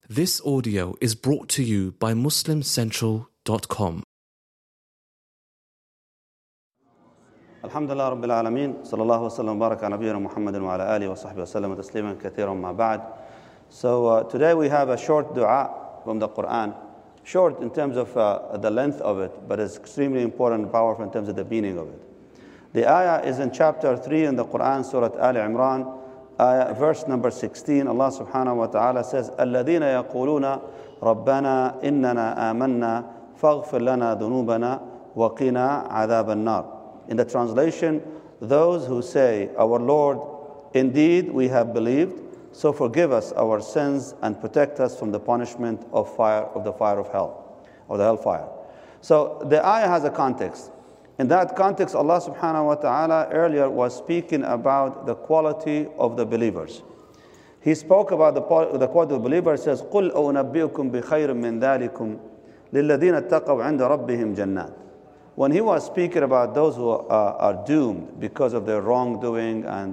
This audio is brought to you by MuslimCentral.com. Alhamdulillah Rabbil Alameen, sallallahu wa sallam wa baraka ala nabiyyina Muhammadin wa ala alihi wa sahbihi wa sallam tasliman kathiran ma ba'd. So today we have a short dua from the Quran, short in terms of the length of it, but it's extremely important and powerful in terms of the meaning of it. The ayah is in chapter 3 in the Quran, Surah Al Imran, verse number 16. Allah subhanahu wa ta'ala says, الَّذِينَ يَقُولُونَ رَبَّنَا إِنَّنَا آمَنَّا فَاغْفِرْ لَنَا ذُنُوبَنَا وَقِنَا عَذَابَ النَّارِ. In the translation, those who say, our Lord, indeed we have believed, so forgive us our sins and protect us from the punishment of the fire of hell, or the hellfire. So the ayah has a context. In that context, Allah subhanahu wa ta'ala earlier was speaking about the quality of the believers. He spoke about the quality of the believers. He says, قُلْ أُنَبِّئُكُمْ بِخَيْرٍ مِّن ذَلِكُمْ لِلَّذِينَ اتَّقَوْا عِنْدَ رَبِّهِمْ جَنَّاتٍ. When he was speaking about those who are doomed because of their wrongdoing and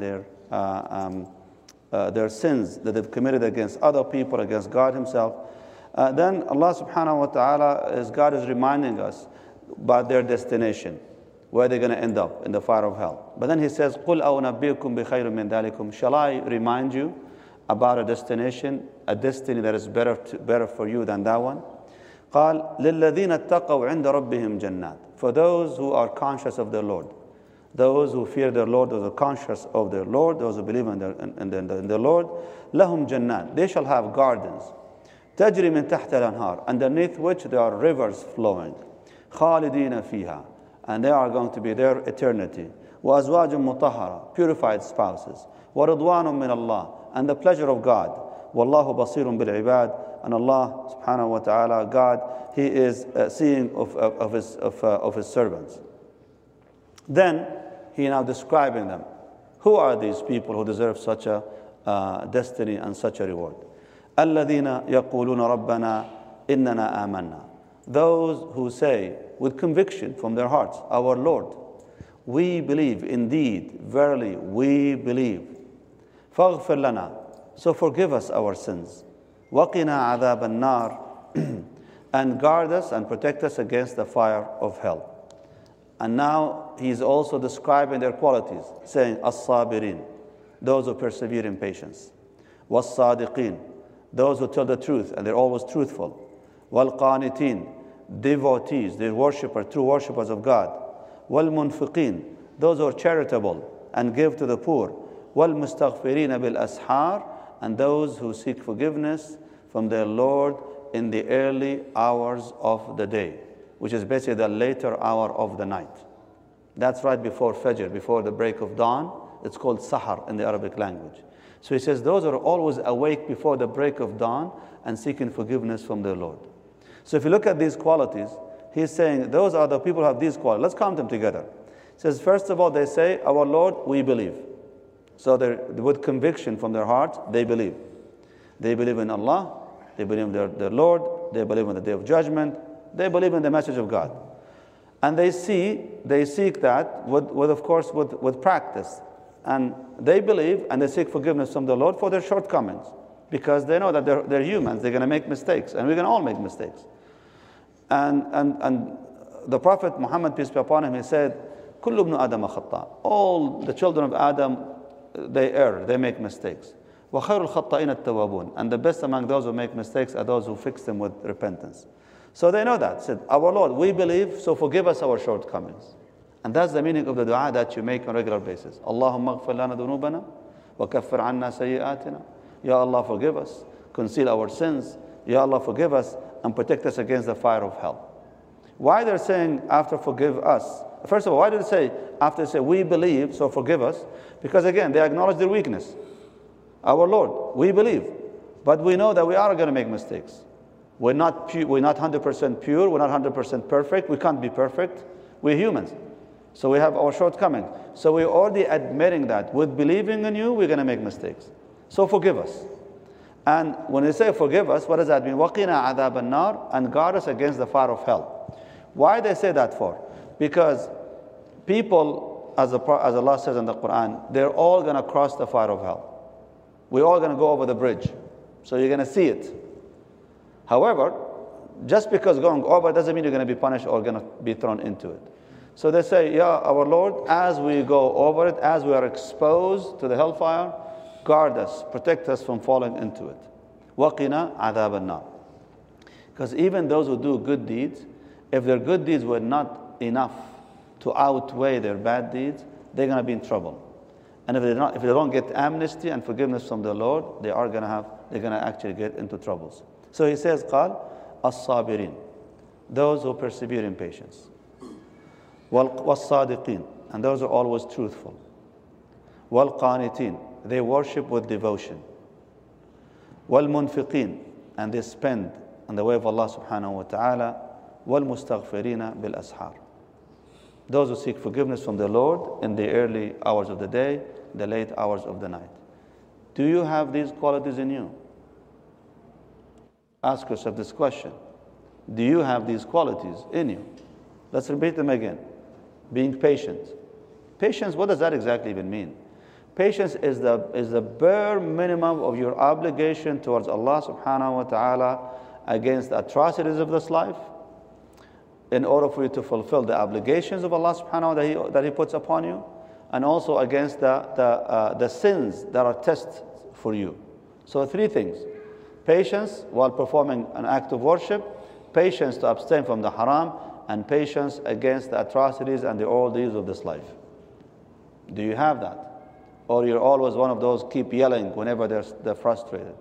their sins that they've committed against other people, against God himself, then Allah subhanahu wa ta'ala, as God is reminding us about their destination, where they're going to end up, in the fire of hell. But then he says, قُلْ أَوْنَبِّئُكُمْ بِخَيْرٍ مِّن ذَلِكُمْ. Shall I remind you about a destination, a destiny that is better for you than that one? قال لِلَّذِينَ اتَّقَوْا عِنْدَ رَبِّهِمْ جَنَّاتٍ. For those who are conscious of their Lord, those who fear their Lord, those who are conscious of their Lord, those who believe in their Lord, لَهُمْ جَنَّاتٍ. They shall have gardens. تَجْرِي مِن تَحْتِ الْأَنْهَارِ. Underneath which there are rivers flowing. خَالِدِينَ فِيهَا. And they are going to be there eternity. وَأَزْوَاجٌ مُطَهَّرَةٌ. Purified spouses. وَرِضْوَانٌ مِّنَ اللَّهِ. And the pleasure of God. وَاللَّهُ بَصِيرٌ بِالْعِبَادِ. And Allah subhanahu wa ta'ala, God, He is seeing of His servants. Then He now describing them. Who are these people who deserve such a destiny and such a reward? الَّذِينَ يَقُولُونَ رَبَّنَا إِنَّنَا آمَنَّا. Those who say with conviction from their hearts, our Lord, we believe, indeed, verily, we believe. فَاغْفِرْ لَنَا. So forgive us our sins. وَقِنَا عَذَابَ النَّارِ. And guard us and protect us against the fire of hell. And now he's also describing their qualities, saying, الصَّابِرِينَ. Those who persevere in patience. وَالصَّادِقِينَ. Those who tell the truth and they're always truthful. وَالْقَانِتِينَ. Devotees, they're worshippers, true worshippers of God. وَالْمُنْفِقِينَ. Those who are charitable and give to the poor. وَالْمُسْتَغْفِرِينَ بِالْأَسْحَارِ. And those who seek forgiveness from their Lord in the early hours of the day, which is basically the later hour of the night. That's right before Fajr, before the break of dawn. It's called Sahar in the Arabic language. So he says those are always awake before the break of dawn and seeking forgiveness from their Lord. So if you look at these qualities, he's saying those are the people who have these qualities. Let's count them together. He says, first of all, they say, our Lord, we believe. So they're with conviction from their heart, they believe. They believe in Allah, they believe in their Lord, they believe in the Day of Judgment, they believe in the message of God. And they seek that with practice. And they believe and they seek forgiveness from the Lord for their shortcomings. Because they know that they're humans, they're going to make mistakes, and we're going to all make mistakes. And the Prophet Muhammad, peace be upon him, he said, كُلُّ ابْنُ آدَمَ خَطَّاء. All the children of Adam, they err, they make mistakes. وَخَيْرُ الْخَطَّائِينَ التَّوَّابُونَ. And the best among those who make mistakes are those who fix them with repentance. So they know that. Said, our Lord, we believe, so forgive us our shortcomings. And that's the meaning of the dua that you make on a regular basis. Allahumma اغفر لنا ذنوبنا وكفر عنا سيئاتنا. Ya Allah, forgive us, conceal our sins. Ya Allah, forgive us and protect us against the fire of hell. Why they're saying after forgive us? First of all, why did they say after they say we believe, so forgive us? Because again, they acknowledge their weakness. Our Lord, we believe, but we know that we are going to make mistakes. We're not 100% pure. We're not 100% perfect. We can't be perfect. We're humans. So we have our shortcomings. So we're already admitting that with believing in you, we're going to make mistakes. So forgive us. And when they say forgive us, what does that mean? وَقِنَا عَذَابَ النَّارِ. And guard us against the fire of hell. Why they say that for? Because people, as Allah says in the Quran, they're all going to cross the fire of hell. We're all going to go over the bridge. So you're going to see it. However, just because going over doesn't mean you're going to be punished or going to be thrown into it. So they say, yeah, our Lord, as we go over it, as we are exposed to the hellfire, guard us, protect us from falling into it. وَقِنَا عَذَابَ النَّارِ. Because even those who do good deeds, if their good deeds were not enough to outweigh their bad deeds, they're going to be in trouble. And if they don't get amnesty and forgiveness from the Lord, they're going to actually get into troubles. So he says, قال الصابرين, those who persevere in patience. والصادقين, and those are always truthful. والقانتين, they worship with devotion. والمنفقين, and they spend in the way of Allah subhanahu wa ta'ala. والمستغفرين بالأسحار, those who seek forgiveness from the Lord in the early hours of the day, the late hours of the night. Do you have these qualities in you? Ask yourself this question. Do you have these qualities in you? Let's repeat them again. Being patient. Patience, what does that exactly even mean? Patience is the bare minimum of your obligation towards Allah subhanahu wa ta'ala against the atrocities of this life, in order for you to fulfill the obligations of Allah subhanahu wa ta'ala that He puts upon you, and also against the sins that are tests for you. So 3 things. Patience while performing an act of worship, patience to abstain from the haram, and patience against the atrocities and the ordeals of this life. Do you have that? Or you're always one of those keep yelling whenever they're frustrated?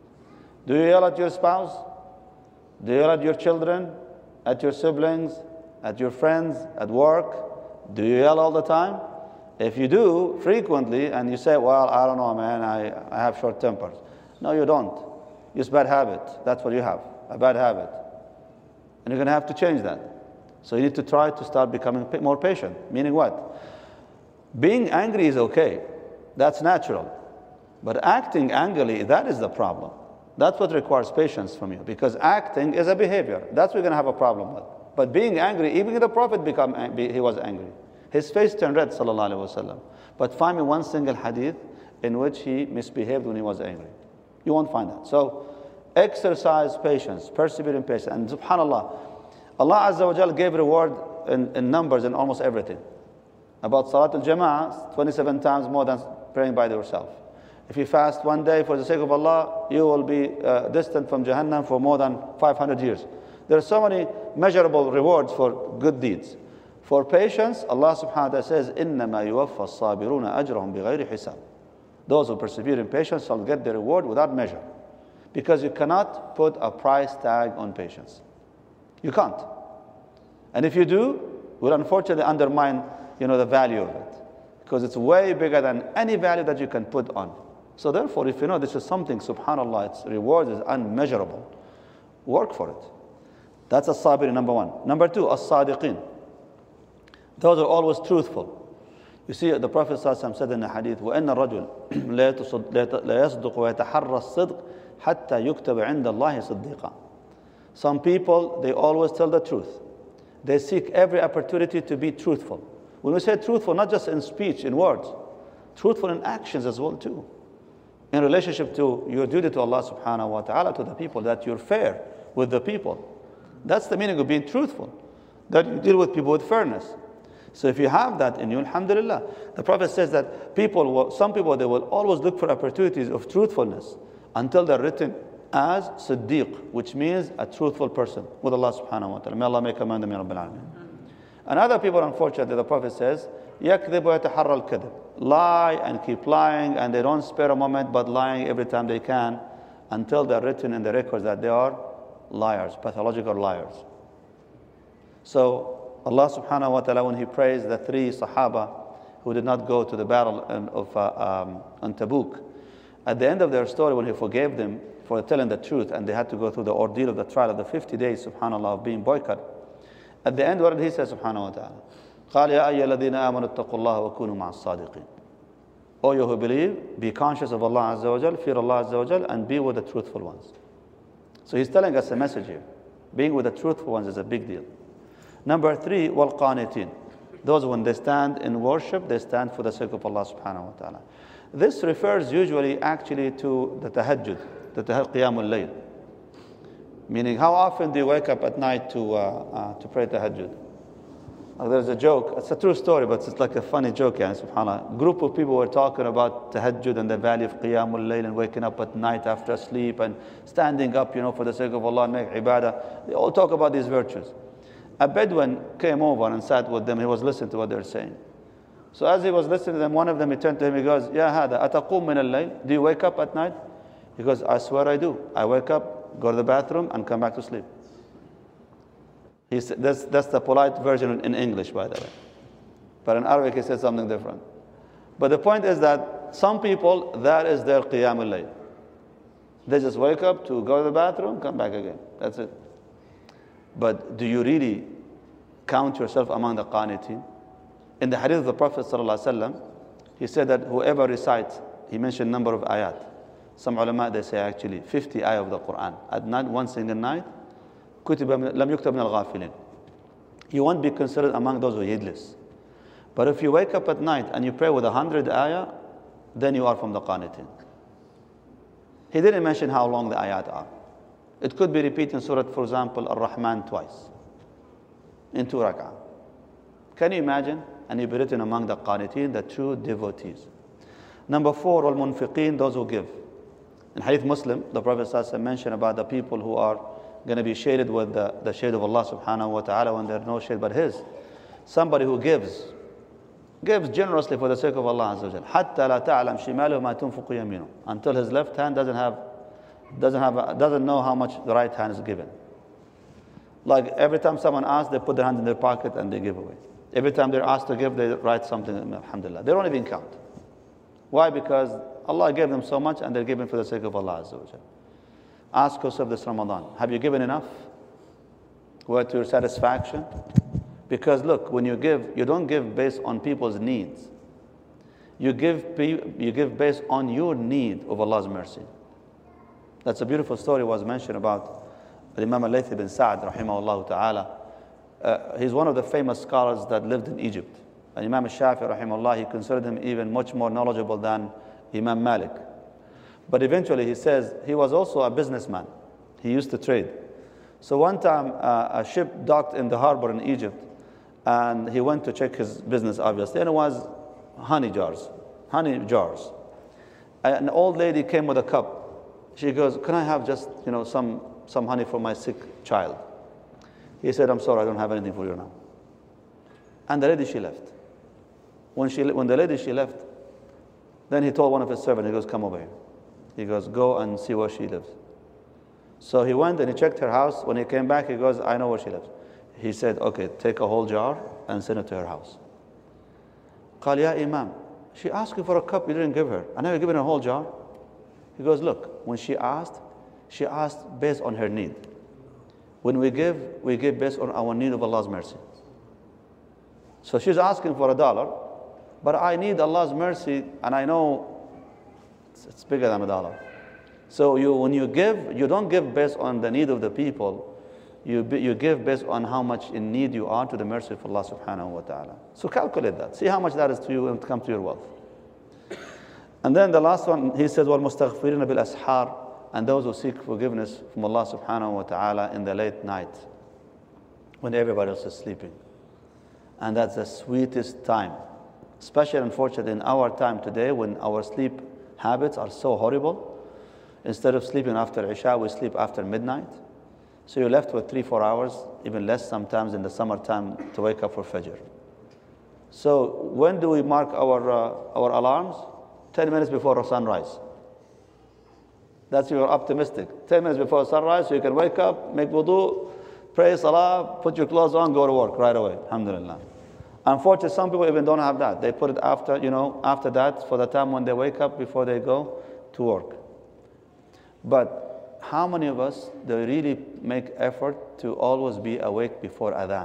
Do you yell at your spouse? Do you yell at your children? At your siblings? At your friends? At work? Do you yell all the time? If you do frequently and you say, well, I don't know, man, I have short tempers. No, you don't. It's a bad habit. That's what you have, a bad habit. And you're going to have to change that. So you need to try to start becoming more patient. Meaning what? Being angry is okay. That's natural. But acting angrily, that is the problem. That's what requires patience from you. Because acting is a behavior. That's what you're going to have a problem with. But being angry, even the Prophet he was angry. His face turned red, sallallahu alaihi wasallam. But find me one single hadith in which he misbehaved when he was angry. You won't find that. So exercise patience, persevere in patience. And subhanAllah, Allah Azza wa Jal gave reward in numbers in almost everything. About Salat al-Jama'ah, 27 times more than praying by yourself. If you fast one day for the sake of Allah, you will be distant from Jahannam for more than 500 years. There are so many measurable rewards for good deeds. For patience, Allah subhanahu wa ta'ala says, إِنَّمَا يُوَفَّى الصَّابِرُونَ أَجْرَهُمْ بِغَيْرِ حِسَابٍ. Those who persevere in patience shall get the reward without measure. Because you cannot put a price tag on patience. You can't. And if you do, it will unfortunately undermine, the value of it. Because it's way bigger than any value that you can put on. So therefore, if you know this is something, subhanAllah, its reward is unmeasurable, work for it. That's as-sabirin, number 1. Number 2, as-sadiqin. Those are always truthful. You see, the Prophet ﷺ said in the hadith, وَإِنَّ الرَّجُلَ لَا يَصْدُقُ وَيَتَحَرَّى الصِّدْقِ حَتَّى يُكْتَبَ عِنْدَ اللَّهِ صِدِّيقًا. Some people, they always tell the truth. They seek every opportunity to be truthful. When we say truthful, not just in speech, in words, truthful in actions as well too. In relationship to your duty to Allah subhanahu wa ta'ala, to the people, that you're fair with the people. That's the meaning of being truthful. That you deal with people with fairness. So if you have that in you, alhamdulillah. The Prophet says that some people, they will always look for opportunities of truthfulness until they're written as Siddiq, which means a truthful person with Allah subhanahu wa ta'ala. May Allah make among them, ya Rabbil Alameen. And other people, unfortunately, the Prophet says, يَكْذِبُ وَيَتَحَرَّى الْكَذِبِ. Lie and keep lying, and they don't spare a moment but lying every time they can until they're written in the records that they are liars, pathological liars. So Allah subhanahu wa ta'ala, when He praised the 3 Sahaba who did not go to the battle on Tabuk, at the end of their story, when He forgave them for telling the truth and they had to go through the ordeal of the trial of the 50 days, subhanAllah, of being boycotted, at the end, what did He say, subhanahu wa ta'ala? قَالَ يَا أَيَّا الَّذِينَ آمَنُوا اتَّقُوا اللَّهَ وَكُونُوا مَعَ الصَّادِقِينَ. O you who believe, be conscious of Allah Azza wa Jal, fear Allah Azza wa Jal, and be with the truthful ones. So He's telling us a message here. Being with the truthful ones is a big deal. Number 3, وَالْقَانِتِينَ. Those when they stand in worship, they stand for the sake of Allah subhanahu wa ta'ala. This refers usually actually to the tahajjud, the qiyamul layl. Meaning, how often do you wake up at night to pray tahajjud? There's a joke, it's a true story, but it's like a funny joke, subhanAllah. A group of people were talking about tahajjud and the value of qiyamul layl and waking up at night after sleep and standing up, for the sake of Allah and make ibadah. They all talk about these virtues. A Bedouin came over and sat with them. He was listening to what they were saying. So as he was listening to them, one of them, he turned to him, he goes, Ya hada, ataqum min al-layl? Do you wake up at night? He goes, I swear I do. I wake up, go to the bathroom, and come back to sleep. He said, that's the polite version in English, by the way. But in Arabic, he said something different. But the point is that some people, that is their qiyam al-layl. They just wake up to go to the bathroom, come back again. That's it. But do you really count yourself among the qanitin? In the hadith of the Prophet ﷺ, he said that whoever recites, he mentioned a number of ayat. Some ulama, they say actually 50 ayat of the Quran. At night, one single night, لم يكتب من الغافلين. You won't be considered among those who are heedless. But if you wake up at night and you pray with 100 ayah, then you are from the qanitin. He didn't mention how long the ayat are. It could be repeated in Surah, for example, Ar-Rahman twice, in 2 rak'ah. Can you imagine? And you be written among the qanitin, the true devotees. Number 4, al-munfiqeen, those who give. In Hadith Muslim, the Prophet ﷺ mentioned about the people who are going to be shaded with the shade of Allah subhanahu wa ta'ala when there's no shade but His. Somebody who gives generously for the sake of Allah Azza wa Jal. حَتَّى لَا تَعْلَمْ شِمَالُهُ مَا تُنْفِقُ يَمِينُهُ. Until his left hand doesn't know how much the right hand is given. Like every time someone asks, they put their hand in their pocket and they give away. Every time they're asked to give, they write something, alhamdulillah. They don't even count. Why? Because Allah gave them so much and they're giving for the sake of Allah Azza wa Jal. Ask yourself this Ramadan, have you given enough? Were to your satisfaction? Because look, when you give, you don't give based on people's needs. You give based on your need of Allah's mercy. That's a beautiful story was mentioned about Imam al-Layth ibn Sa'd, rahimahullah ta'ala. He's one of the famous scholars that lived in Egypt. And Imam al-Shafi'i, rahimahullah, he considered him even much more knowledgeable than Imam Malik. But eventually he says he was also a businessman. He used to trade. So one time a ship docked in the harbor in Egypt and he went to check his business obviously, and it was honey jars. An old lady came with a cup. She goes, can I have just some honey for my sick child? He said, I'm sorry, I don't have anything for you now. And the lady, she left. When the lady, she left, then he told one of his servants, he goes, come over here. He goes, go and see where she lives. So he went and he checked her house. When he came back, he goes, I know where she lives. He said, okay, take a whole jar and send it to her house. قال يا Imam, she asked you for a cup, you didn't give her. And now you're giving her a whole jar? He goes, look, when she asked based on her need. When we give based on our need of Allah's mercy. So she's asking for $1, but I need Allah's mercy, and I know it's bigger than $1. So when you give, you don't give based on the need of the people. You give based on how much in need you are to the mercy of Allah subhanahu wa ta'ala. So calculate that. See how much that is to you when it comes to your wealth. And then the last one, he says, وَالْمُسْتَغْفِرِينَ بِالْأَسْحَارِ, and those who seek forgiveness from Allah subhanahu wa ta'ala in the late night, when everybody else is sleeping. And that's the sweetest time. Especially, unfortunately, in our time today, when our sleep habits are so horrible. Instead of sleeping after Isha, we sleep after midnight. So you're left with 3-4 hours, even less sometimes in the summertime, to wake up for Fajr. So when do we mark our alarms? 10 minutes before sunrise. That's if you're optimistic. 10 minutes before sunrise, so you can wake up, make wudu, pray salah, put your clothes on, go to work right away. Alhamdulillah. Unfortunately, some people even don't have that. They put it after that, for the time when they wake up before they go to work. But how many of us, they really make effort to always be awake before adhan?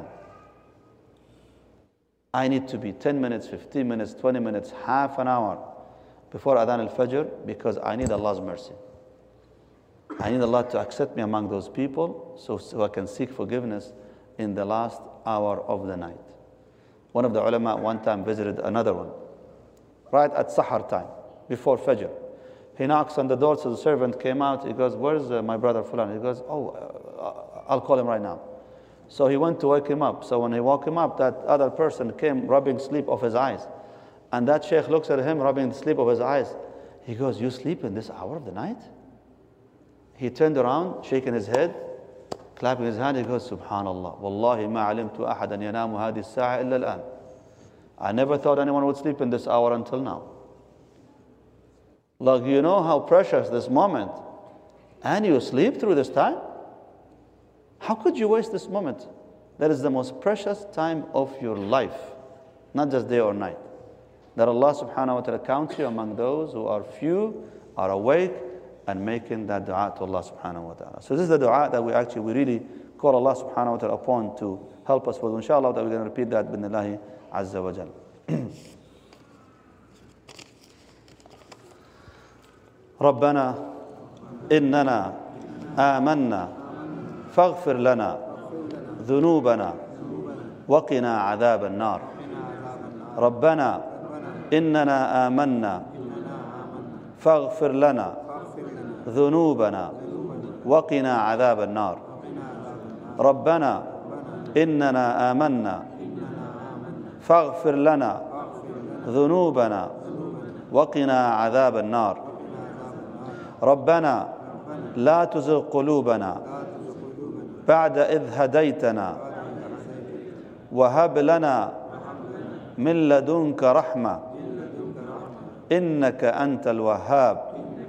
I need to be 10 minutes, 15 minutes, 20 minutes, half an hour before adhan al-fajr because I need Allah's mercy. I need Allah to accept me among those people so I can seek forgiveness in the last hour of the night. One of the ulama one time visited another one, right at Sahar time, before Fajr. He knocks on the door, so the servant came out. He goes, where's my brother Fulan? He goes, I'll call him right now. So he went to wake him up. So when he woke him up, that other person came rubbing sleep off his eyes. And that sheikh looks at him rubbing the sleep of his eyes. He goes, you sleep in this hour of the night? He turned around, shaking his head, clapping his hand. He goes, Subhanallah, Wallahi ma alimtu ahadan yanamu hadi as-sa'a illa al-an. I never thought anyone would sleep in this hour until now. Like, you know how precious this moment, and you sleep through this time? How could you waste this moment? That is the most precious time of your life, not just day or night. That Allah subhanahu wa ta'ala counts you among those who are few, are awake, and making that dua to Allah subhanahu wa ta'ala. So this is the dua that we really call Allah subhanahu wa ta'ala upon to help us with. Inshallah, that we're going to repeat that bidnillahi azza wa jal. ربنا إننا آمنا فاغفر لنا ذنوبنا وقنا عذاب النار. ربنا إننا آمنا فاغفر لنا ذنوبنا وقنا عذاب النار. ربنا إننا آمنا فاغفر لنا ذنوبنا وقنا عذاب النار. ربنا لا تزغ قلوبنا بعد إذ هديتنا وهب لنا من لدنك رحمة إنك أنت الوهاب.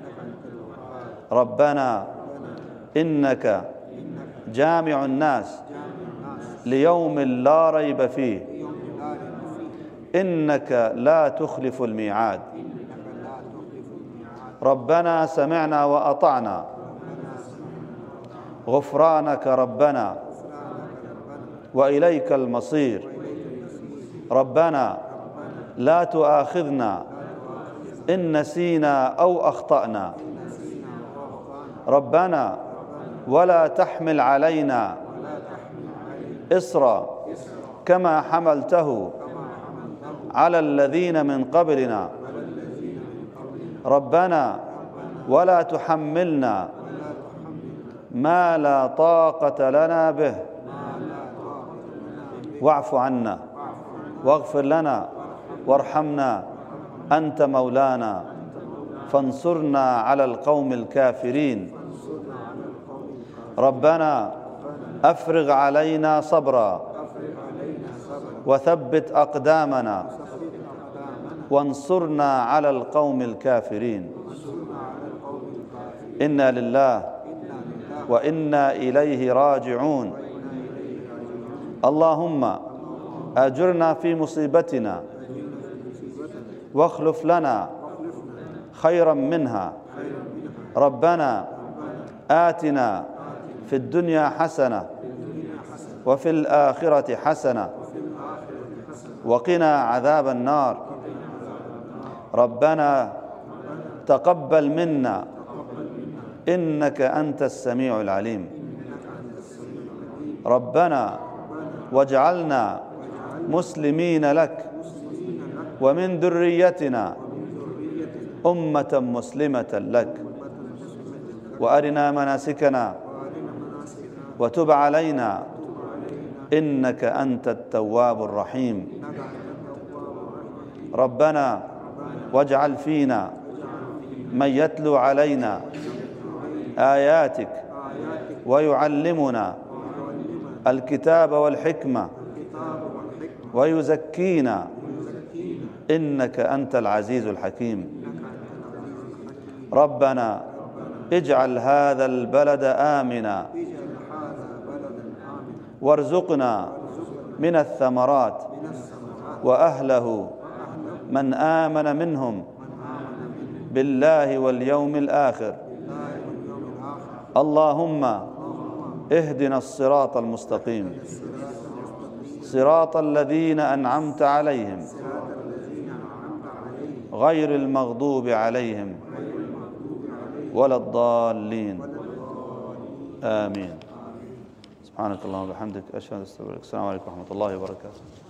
ربنا إنك جامع الناس ليوم لا ريب فيه إنك لا تخلف الميعاد. ربنا سمعنا وأطعنا غفرانك ربنا وإليك المصير. ربنا لا تؤاخذنا إن نسينا أو أخطأنا. ربنا ولا تحمل علينا إصرا كما حملته على الذين من قبلنا. ربنا ولا تحملنا ما لا طاقة لنا به واعف عنا واغفر لنا وارحمنا أنت مولانا فانصرنا على القوم الكافرين. ربنا أفرغ علينا صبرا وثبت أقدامنا وانصرنا على القوم الكافرين. إنا لله وإنا إليه راجعون. اللهم أجرنا في مصيبتنا واخلف لنا خيرا منها. ربنا آتنا في الدنيا حسنة وفي الآخرة حسنة وقنا عذاب النار. ربنا تقبل منا إنك أنت السميع العليم. ربنا واجعلنا مسلمين لك ومن ذريتنا أمة مسلمة لك وأرنا مناسكنا وتب علينا إنك أنت التواب الرحيم. ربنا واجعل فينا من يتلو علينا آياتك ويعلمنا الكتاب والحكمة ويزكينا إنك أنت العزيز الحكيم. ربنا اجعل هذا البلد آمنا وارزقنا من الثمرات وأهله من آمن منهم بالله واليوم الآخر. اللهم اهدنا الصراط المستقيم صراط الذين أنعمت عليهم غير المغضوب عليهم ولا الضالين. آمين. سبحانك اللهم وبحمدك أشهد أن لا إله إلا أنت أستغفرك. السلام عليكم ورحمة الله وبركاته.